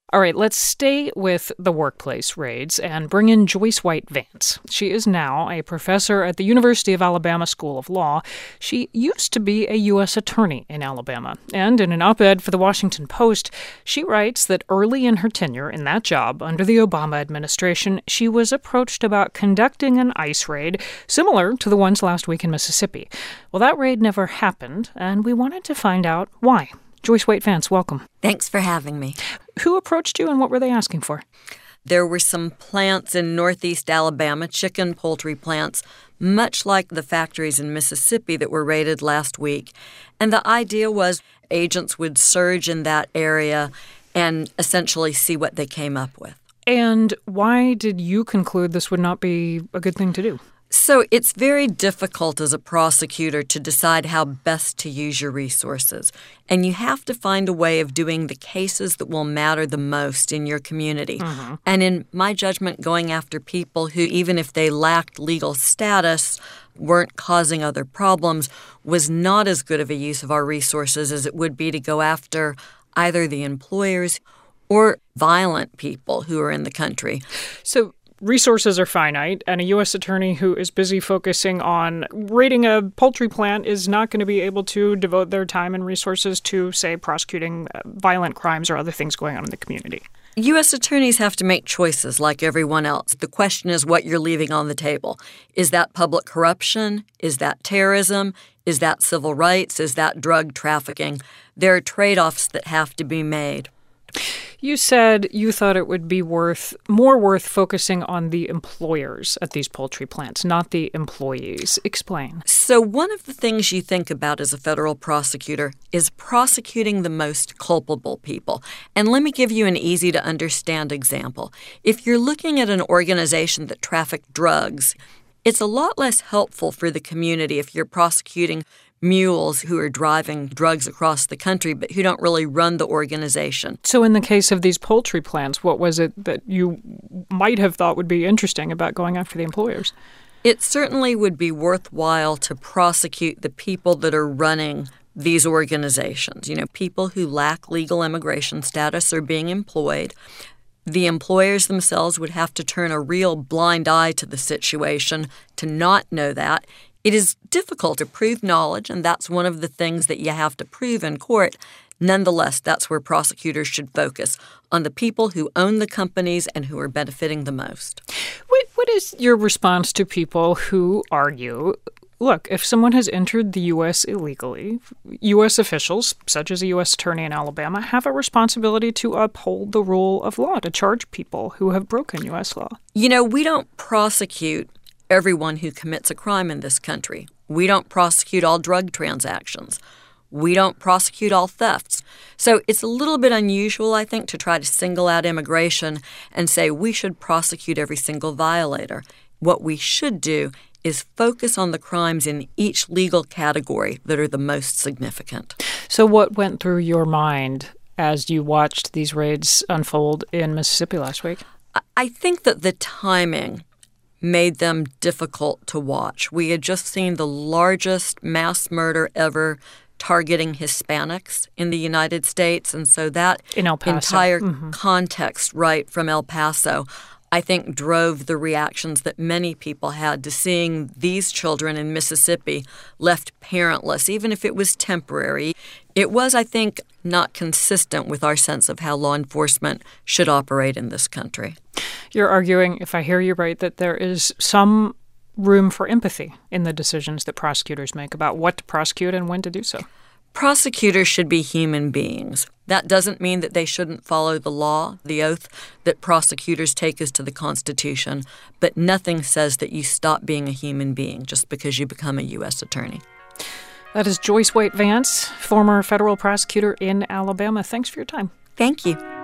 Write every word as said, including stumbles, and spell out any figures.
All right, let's stay with the workplace raids and bring in Joyce White Vance. She is now a professor at the University of Alabama School of Law. She used to be a U S attorney in Alabama. And in an op-ed for the Washington Post, she writes that early in her tenure in that job under the Obama administration, she was approached about conducting an ICE raid similar to the ones last week in Mississippi. Well, that raid never happened, and we wanted to find out why. Joyce White Vance, welcome. Thanks for having me. Who approached you and what were they asking for? There were some plants in northeast Alabama, chicken poultry plants, much like the factories in Mississippi that were raided last week. And the idea was agents would surge in that area and essentially see what they came up with. And why did you conclude this would not be a good thing to do? So it's very difficult as a prosecutor to decide how best to use your resources. And you have to find a way of doing the cases that will matter the most in your community. Mm-hmm. And in my judgment, going after people who, even if they lacked legal status, weren't causing other problems was not as good of a use of our resources as it would be to go after either the employers or violent people who are in the country. So resources are finite, and a U S attorney who is busy focusing on raiding a poultry plant is not going to be able to devote their time and resources to, say, prosecuting violent crimes or other things going on in the community. U S attorneys have to make choices like everyone else. The question is what you're leaving on the table. Is that public corruption? Is that terrorism? Is that civil rights? Is that drug trafficking? There are trade-offs that have to be made. You said you thought it would be worth more worth focusing on the employers at these poultry plants, not the employees. Explain. So one of the things you think about as a federal prosecutor is prosecuting the most culpable people. And let me give you an easy-to-understand example. If you're looking at an organization that trafficked drugs, it's a lot less helpful for the community if you're prosecuting mules who are driving drugs across the country but who don't really run the organization. So in the case of these poultry plants, what was it that you might have thought would be interesting about going after the employers? It certainly would be worthwhile to prosecute the people that are running these organizations. You know, people who lack legal immigration status are being employed. The employers themselves would have to turn a real blind eye to the situation to not know that. It is difficult to prove knowledge, and that's one of the things that you have to prove in court. Nonetheless, that's where prosecutors should focus, on the people who own the companies and who are benefiting the most. What, what is your response to people who argue, look, if someone has entered the U S illegally, U S officials, such as a U S attorney in Alabama, have a responsibility to uphold the rule of law, to charge people who have broken U S law? You know, we don't prosecute everyone who commits a crime in this country. We don't prosecute all drug transactions. We don't prosecute all thefts. So it's a little bit unusual, I think, to try to single out immigration and say we should prosecute every single violator. What we should do is focus on the crimes in each legal category that are the most significant. So what went through your mind as you watched these raids unfold in Mississippi last week? I think that the timing made them difficult to watch. We had just seen the largest mass murder ever targeting Hispanics in the United States, and so that in El Paso. entire mm-hmm. context, right, from El Paso, I think drove the reactions that many people had to seeing these children in Mississippi left parentless, even if it was temporary. It was, I think, not consistent with our sense of how law enforcement should operate in this country. You're arguing, if I hear you right, that there is some room for empathy in the decisions that prosecutors make about what to prosecute and when to do so. Prosecutors should be human beings. That doesn't mean that they shouldn't follow the law. The oath that prosecutors take is to the Constitution, but nothing says that you stop being a human being just because you become a U S attorney. That is Joyce White Vance, former federal prosecutor in Alabama. Thanks for your time. Thank you.